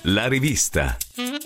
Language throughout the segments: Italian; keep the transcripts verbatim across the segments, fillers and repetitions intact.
La rivista.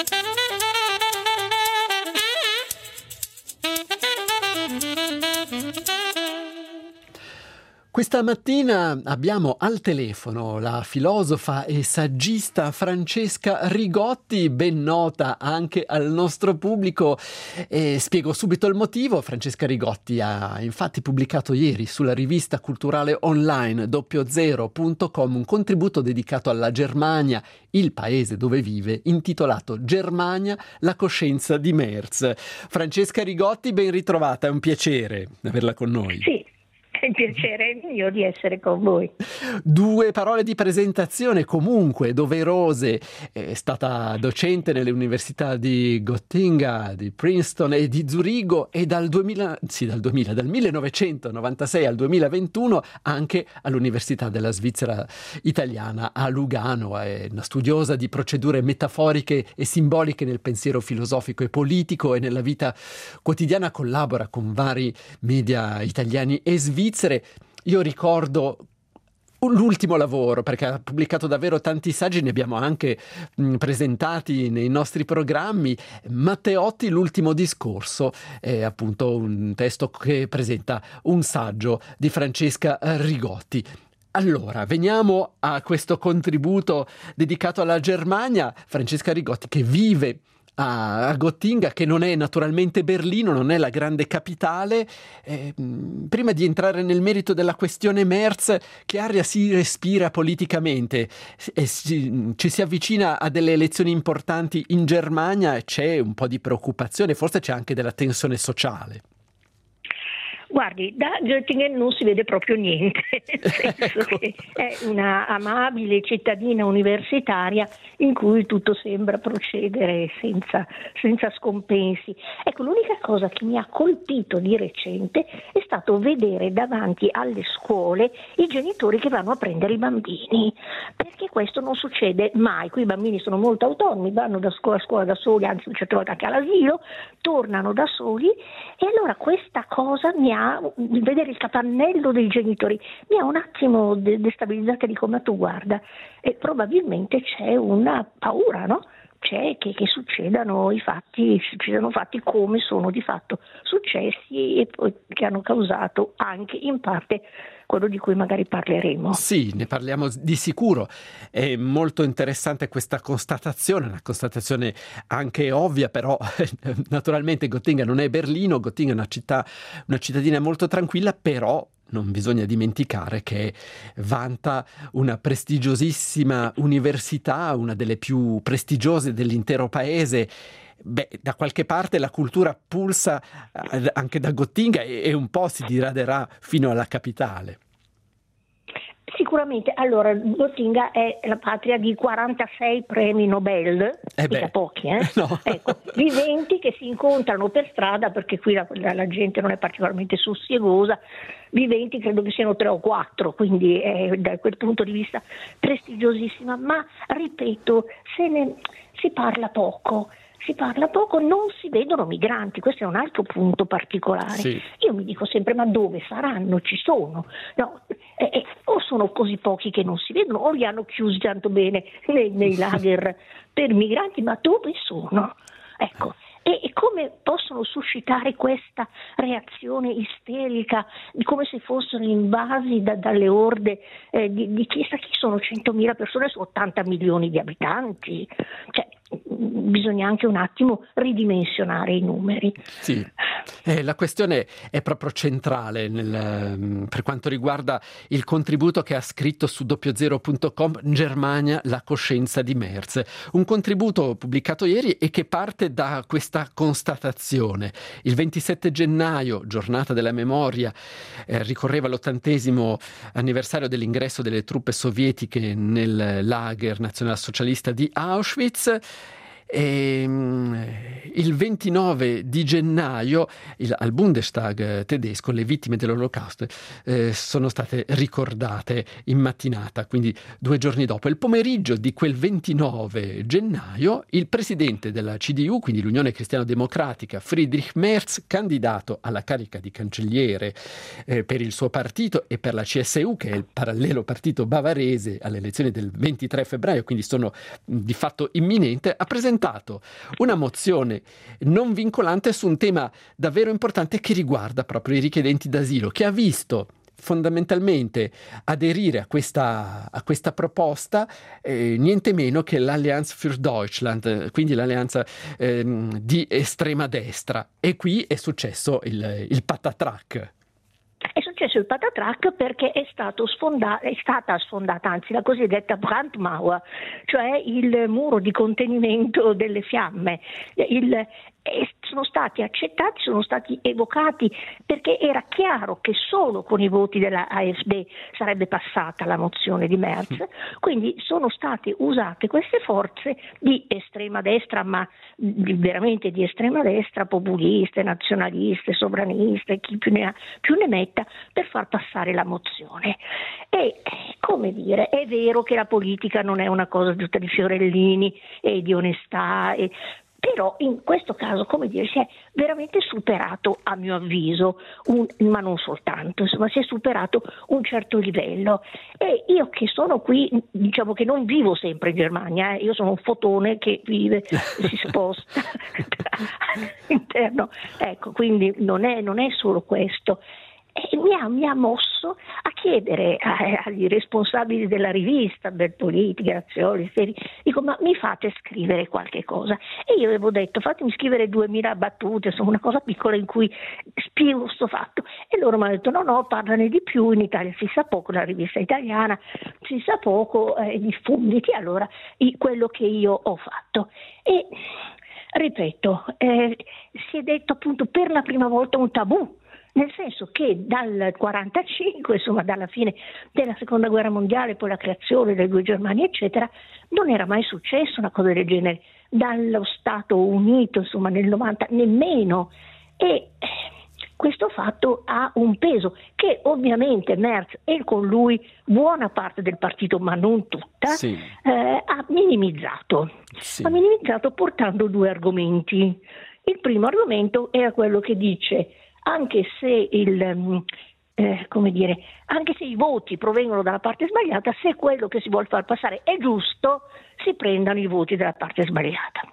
Questa mattina abbiamo al telefono la filosofa e saggista Francesca Rigotti, ben nota anche al nostro pubblico, e spiego subito il motivo. Francesca Rigotti ha infatti pubblicato ieri sulla rivista culturale online doppio zero punto com un contributo dedicato alla Germania, il paese dove vive, intitolato Germania, la coscienza di Merz. Francesca Rigotti, ben ritrovata, è un piacere averla con noi. Sì. È un piacere mio di essere con voi. Due parole di presentazione comunque doverose. È stata docente nelle università di Gottinga, di Princeton e di Zurigo, e dal duemila, sì, dal duemila, dal millenovecentonovantasei al duemilaventuno anche all'Università della Svizzera Italiana a Lugano. È una studiosa di procedure metaforiche e simboliche nel pensiero filosofico e politico, e nella vita quotidiana collabora con vari media italiani e svizzeri. Io ricordo l'ultimo lavoro, perché ha pubblicato davvero tanti saggi, ne abbiamo anche mh, presentati nei nostri programmi. Matteotti, l'ultimo discorso, è appunto un testo che presenta un saggio di Francesca Rigotti. Allora, veniamo a questo contributo dedicato alla Germania. Francesca Rigotti, che vive a Gottinga, che non è naturalmente Berlino, non è la grande capitale. Eh, prima di entrare nel merito della questione Merz, che aria si respira politicamente? Eh, si, ci si avvicina a delle elezioni importanti in Germania e c'è un po' di preoccupazione, forse c'è anche della tensione sociale. Guardi, da Göttingen non si vede proprio niente, nel senso Ecco. che è una amabile cittadina universitaria in cui tutto sembra procedere senza, senza scompensi. Ecco, l'unica cosa che mi ha colpito di recente è stato vedere davanti alle scuole i genitori che vanno a prendere i bambini, perché questo non succede mai. Qui i bambini sono molto autonomi, vanno da scuola a scuola da soli, anzi certe volte anche all'asilo, tornano da soli, e allora questa cosa mi ha vedere il capannello dei genitori mi ha un attimo de- destabilizzata. Dico, ma tu guarda, e probabilmente c'è una paura, no? C'è che, che succedano i fatti, succedano fatti come sono di fatto successi e poi che hanno causato anche in parte quello di cui magari parleremo. Sì, ne parliamo di sicuro. È molto interessante questa constatazione, una constatazione anche ovvia, però naturalmente Gottinga non è Berlino. Gottinga è una città, una cittadina molto tranquilla, però non bisogna dimenticare che vanta una prestigiosissima università, una delle più prestigiose dell'intero paese. Beh, da qualche parte la cultura pulsa anche da Gottinga e, e un po' si diraderà fino alla capitale. Sicuramente. Allora, Gottinga è la patria di quarantasei premi Nobel, eh mica pochi, eh? No. Ecco, viventi che si incontrano per strada, perché qui la, la, la gente non è particolarmente sussiegosa. Viventi credo che siano tre o quattro, quindi è da quel punto di vista prestigiosissima, ma ripeto, se ne si parla poco. Si parla poco, non si vedono migranti, questo è un altro punto particolare. Sì. Io mi dico sempre, ma dove saranno? Ci sono. No, eh, eh, o sono così pochi che non si vedono, o li hanno chiusi tanto bene nei, nei lager per migranti, ma dove sono? Ecco. E, e come possono suscitare questa reazione isterica, come se fossero invasi da, dalle orde eh, di, di chissà chi sono centomila persone su ottanta milioni di abitanti? Cioè, bisogna anche un attimo ridimensionare i numeri. Sì, eh, la questione è proprio centrale nel, per quanto riguarda il contributo che ha scritto su doppio zero punto com, Germania, la coscienza di Merz. Un contributo pubblicato ieri e che parte da questa constatazione. Il ventisette gennaio, giornata della memoria, eh, ricorreva l'ottantesimo anniversario dell'ingresso delle truppe sovietiche nel lager nazionalsocialista di Auschwitz. E, il ventinove di gennaio il, al Bundestag tedesco le vittime dell'Olocausto eh, sono state ricordate in mattinata, quindi due giorni dopo. Il pomeriggio di quel ventinove gennaio il presidente della C D U, quindi l'Unione Cristiano Democratica, Friedrich Merz, candidato alla carica di cancelliere eh, per il suo partito e per la C S U, che è il parallelo partito bavarese, alle elezioni del ventitré febbraio, quindi sono di fatto imminente, ha presentato una mozione non vincolante su un tema davvero importante che riguarda proprio i richiedenti d'asilo, che ha visto fondamentalmente aderire a questa, a questa proposta eh, niente meno che l'Allianz für Deutschland, quindi l'alleanza eh, di estrema destra. E qui è successo il, il patatrac. È successo il patatrac perché è, stato sfonda- è stata sfondata, anzi la cosiddetta Brandmauer, cioè il muro di contenimento delle fiamme. Il, e sono stati accettati, sono stati evocati perché era chiaro che solo con i voti della A F D sarebbe passata la mozione di Merz, quindi sono state usate queste forze di estrema destra, ma di, veramente di estrema destra, populiste, nazionaliste, sovraniste, chi più ne ha più ne metta, per far passare la mozione. E come dire, è vero che la politica non è una cosa tutta di fiorellini e di onestà, e però in questo caso, come dire, si è veramente superato, a mio avviso, un, ma non soltanto, insomma, si è superato un certo livello. E io che sono qui, diciamo che non vivo sempre in Germania, eh, io sono un fotone che vive, si sposta all'interno, ecco, quindi non è, non è solo questo. E mi ha, mi ha mosso a chiedere a, agli responsabili della rivista Bertolitti, Grazioli, Steri, dico, ma mi fate scrivere qualche cosa? E io avevo detto, fatemi scrivere duemila battute, insomma una cosa piccola in cui spiego sto fatto. E loro mi hanno detto, no no, parlane di più, in Italia si sa poco, la rivista italiana si sa poco, eh, diffonditi allora i, quello che io ho fatto. E ripeto, eh, si è detto appunto per la prima volta un tabù, nel senso che dal quarantacinque, insomma dalla fine della seconda guerra mondiale, poi la creazione delle due Germanie eccetera, non era mai successo una cosa del genere, dallo Stato Unito insomma nel novanta nemmeno, e questo fatto ha un peso che ovviamente Merz e con lui buona parte del partito, ma non tutta, sì. eh, ha minimizzato, sì. ha minimizzato portando due argomenti. Il primo argomento era quello che dice anche se il eh, come dire, anche se i voti provengono dalla parte sbagliata, se quello che si vuole far passare è giusto, si prendano i voti dalla parte sbagliata.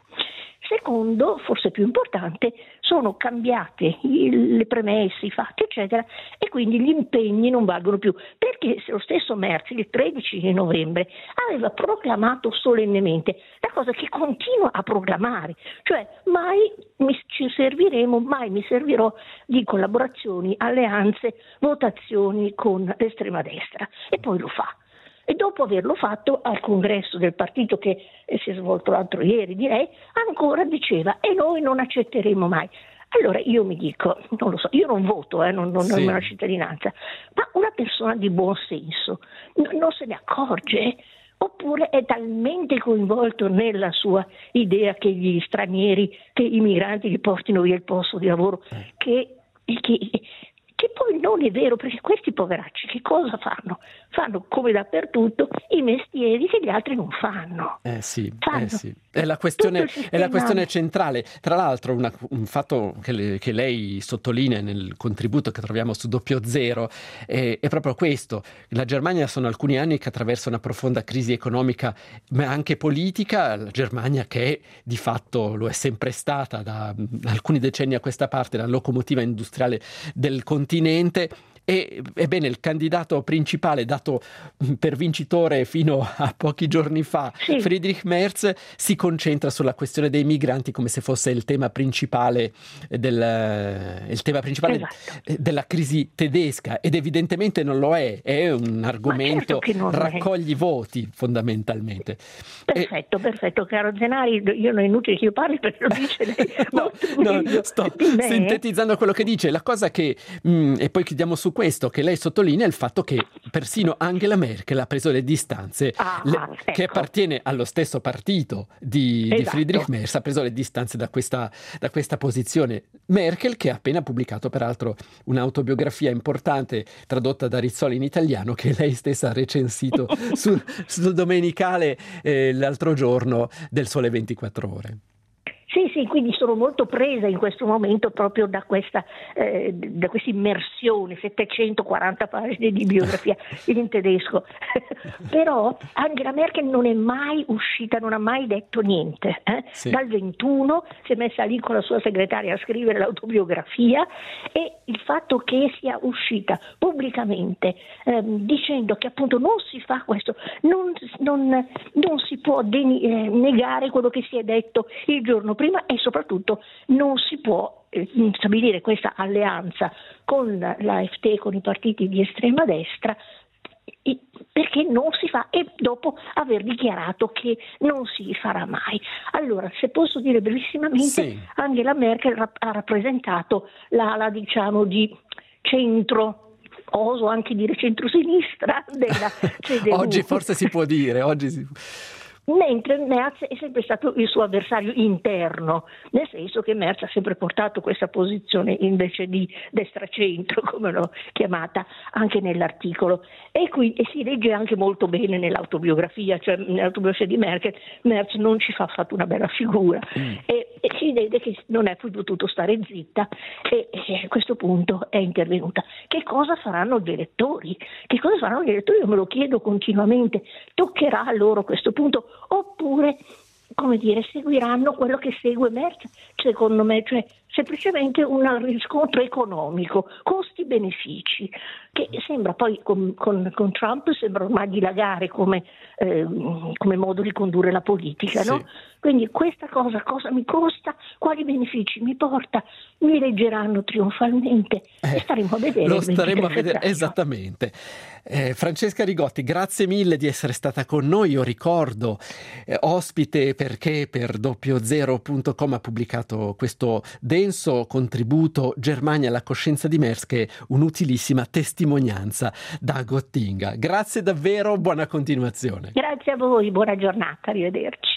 Secondo, forse più importante, sono cambiate le premesse, i fatti, eccetera, e quindi gli impegni non valgono più, perché lo stesso Merz il tredici di novembre aveva proclamato solennemente la cosa che continua a proclamare, cioè mai mi, ci serviremo, mai mi servirò di collaborazioni, alleanze, votazioni con l'estrema destra, e poi lo fa. E dopo averlo fatto al congresso del partito che si è svolto l'altro ieri, direi, ancora diceva e noi non accetteremo mai. Allora io mi dico, non lo so, io non voto, eh, non, non, sì. non ho la cittadinanza, ma una persona di buon senso n- non se ne accorge? Oppure è talmente coinvolto nella sua idea che gli stranieri, che i migranti gli portino via il posto di lavoro, che... che che poi non è vero, perché questi poveracci che cosa fanno? Fanno come dappertutto i mestieri che gli altri non fanno. Eh sì, eh sì. È la questione, è la questione centrale. Tra l'altro una, un fatto che, le, che lei sottolinea nel contributo che troviamo su Doppio Zero è, è proprio questo. La Germania sono alcuni anni che attraversa una profonda crisi economica ma anche politica. La Germania, che di fatto lo è sempre stata da alcuni decenni a questa parte, la locomotiva industriale del continente, e ebbene il candidato principale dato per vincitore fino a pochi giorni fa, sì. Friedrich Merz, si concentra sulla questione dei migranti come se fosse il tema principale del il tema principale esatto. della crisi tedesca, ed evidentemente non lo è, è un argomento certo raccogli è. voti fondamentalmente. Perfetto, e... perfetto, caro Zenari, io non è inutile che io parli perché lo dice lei. no, no, sto sintetizzando quello che dice. La cosa che mh, e poi chiudiamo su questo che lei sottolinea il fatto che persino Angela Merkel ha preso le distanze, Ah, le- ecco. che appartiene allo stesso partito di, di Esatto. Friedrich Merz, ha preso le distanze da questa, da questa posizione. Merkel, che ha appena pubblicato peraltro un'autobiografia importante tradotta da Rizzoli in italiano, che lei stessa ha recensito sul, sul Domenicale eh, l'altro giorno del Sole ventiquattro Ore. Sì, sì, quindi sono molto presa in questo momento proprio da questa, eh, da questa immersione, settecentoquaranta pagine di biografia in tedesco. Però Angela Merkel non è mai uscita, non ha mai detto niente. Eh? Sì. Dal ventuno si è messa lì con la sua segretaria a scrivere l'autobiografia, e il fatto che sia uscita pubblicamente ehm, dicendo che appunto non si fa questo, non, non, non si può deni- eh, negare quello che si è detto il giorno prima, e soprattutto non si può eh, stabilire questa alleanza con l'A F D, con i partiti di estrema destra, i- perché non si fa, e dopo aver dichiarato che non si farà mai. Allora, se posso dire brevissimamente, Sì. Angela Merkel rap- ha rappresentato l'ala, diciamo, di centro, oso anche dire centro-sinistra della C D U. Oggi forse si può dire, oggi si... Mentre Merz è sempre stato il suo avversario interno, nel senso che Merz ha sempre portato questa posizione invece di destra-centro, come l'ho chiamata anche nell'articolo, e qui e si legge anche molto bene nell'autobiografia, cioè nell'autobiografia di Merkel. Merz non ci fa affatto una bella figura, Mm. e, e si vede che non è poi potuto stare zitta, e, e a questo punto è intervenuta. Che cosa faranno gli elettori? Che cosa faranno gli elettori? Io me lo chiedo continuamente. Toccherà a loro a questo punto, oppure, come dire, seguiranno quello che segue Merz, secondo me, cioè semplicemente un riscontro economico, costi-benefici, che sembra poi con, con, con Trump sembra ormai dilagare come, eh, come modo di condurre la politica, Sì. no? Quindi questa cosa, cosa mi costa, quali benefici mi porta, mi eleggeranno trionfalmente, Eh, e staremo a vedere. Lo il staremo a ventitré vedere, febbraio. esattamente. Eh, Francesca Rigotti, grazie mille di essere stata con noi. Io ricordo, eh, ospite perché per doppio zero punto com ha pubblicato questo denso contributo Germania alla coscienza di Merz, che è un'utilissima testimonianza da Gottinga. Grazie davvero, buona continuazione. Grazie a voi, buona giornata, arrivederci.